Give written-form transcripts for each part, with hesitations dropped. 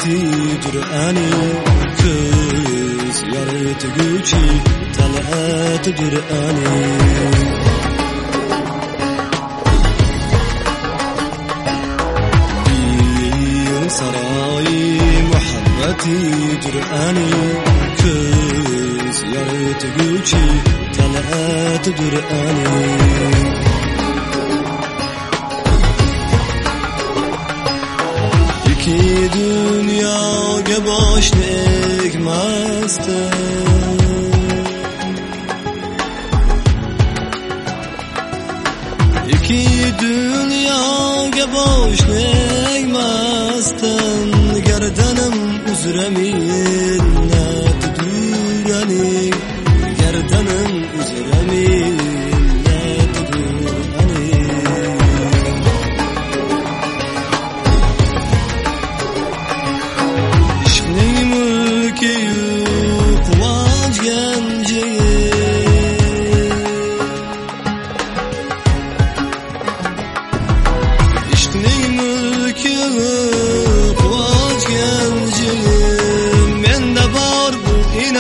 muhabbatidir ani, ko'z yoritguchi tal'atidir ani. Saroyi muhabbatidir ani, ko'z yoritguchi tal'atidir ani. İki dunyoga boshni egmasdim, iki dunyoga boshni egmasdim, gardanim uzra minnatdir ani, gardanim uzra minnatdir ani. Ishqning mulki quvonch ganji, ishqning mulki quvonch ganji, menda bor bu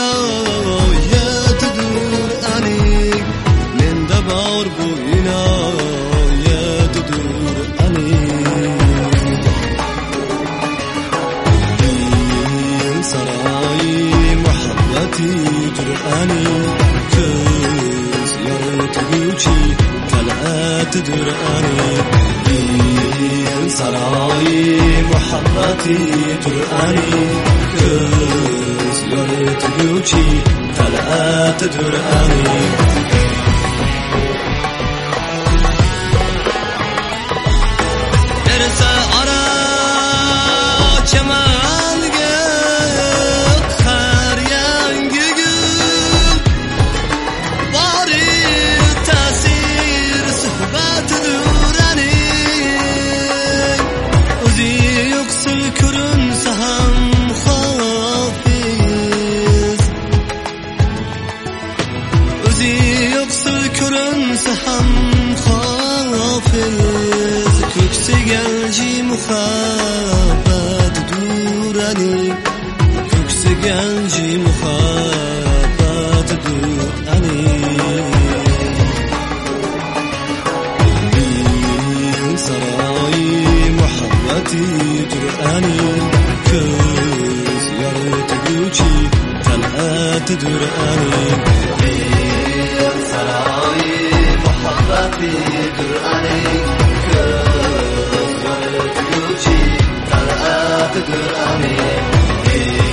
inoyatdir ani, menda bor bu inoyatdir ani. Saroyi muhabbatidir ani, ko'z yoritguchi tal'atidir ani. Saroyi muhabbatidir ani, ko'z yoritguchi tal'atidir ani. Ersa ara chamanga har yangi gul, bori ta'sir suhbatidir ani. O'zi yo'qsil ko'rinsa ham hofiz, o'zi yo'qsil ko'rinsa ham hofiz, ko'ksiga ji muhabbatdir ani, ko'ksiga ji muhabbatdir ani. Saroyi muhabbatidir ani, ko'z yoritguchi tal'atidir ani. Saroyi muhabbatidir ani, ko'z yoritguchi tal'atidir ani.